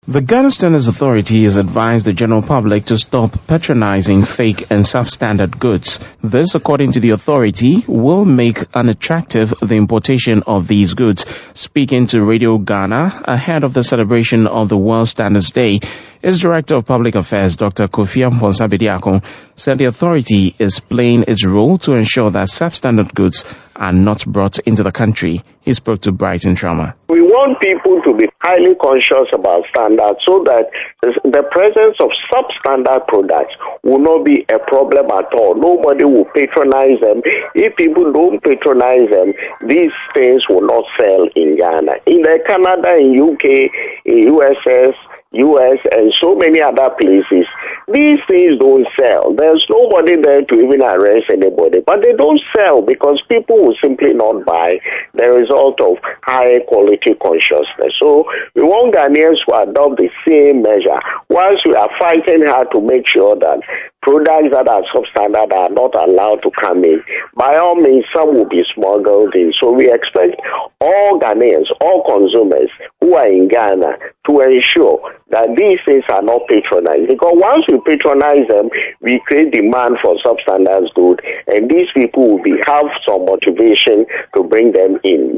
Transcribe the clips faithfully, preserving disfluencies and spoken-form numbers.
The Ghana Standards Authority has advised the general public to stop patronizing fake and substandard goods. This, according to the authority, will make unattractive the importation of these goods. Speaking to Radio Ghana ahead of the celebration of the World Standards Day, its Director of Public Affairs, Doctor Kofi Amponsah-Bediako, said the authority is playing its role to ensure that substandard goods are not brought into the country. He spoke to Brighton Trauma. We want people to be highly conscious about standards so that the presence of substandard products will not be a problem at all. Nobody will patronize them. If people don't patronize them, these things will not sell in Ghana. In the Canada, in U K, in U S S, U S and so many other places, these things don't sell. There's nobody there to even arrest anybody, but they don't sell because people will simply not buy the result of high quality consciousness. So we want Ghanaians to adopt the same measure. Once we are fighting hard to make sure that products that are substandard are not allowed to come in, by all means some will be smuggled in. So we expect all Ghanaians, all consumers who are in Ghana to ensure that these things are not patronized. Because once we patronize them, we create demand for substandard goods, and these people will be have some motivation to bring them in.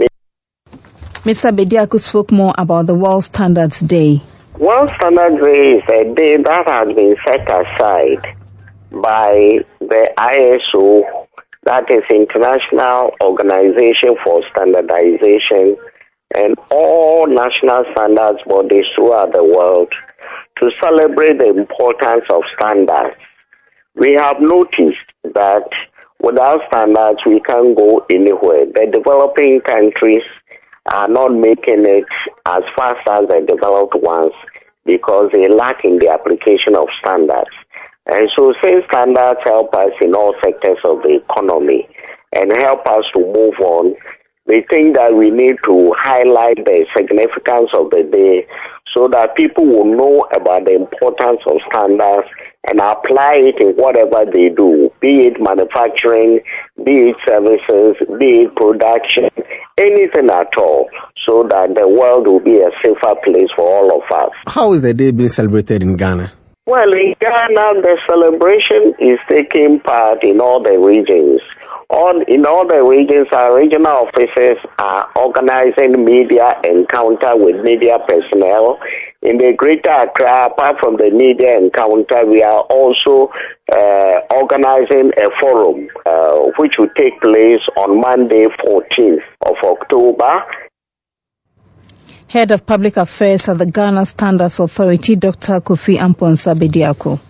Mister Bediako spoke more about the World Standards Day. World Standards Day is a day that has been set aside by the I S O, that is International Organization for Standardization, and all national standards bodies throughout the world to celebrate the importance of standards. We have noticed that without standards we can't go anywhere. The developing countries are not making it as fast as the developed ones because they lack in the application of standards. And so since standards help us in all sectors of the economy and help us to move on, we think that we need to highlight the significance of the day so that people will know about the importance of standards and apply it in whatever they do, be it manufacturing, be it services, be it production, anything at all, so that the world will be a safer place for all of us. How is the day being celebrated in Ghana? Well, in Ghana, the celebration is taking part in all the regions. On, in all the regions, our regional offices are organizing media encounter with media personnel. In the Greater Accra, apart from the media encounter, we are also uh, organizing a forum uh, which will take place on Monday, fourteenth of October. Head of Public Affairs at the Ghana Standards Authority, Doctor Kofi Amponsah-Bediako.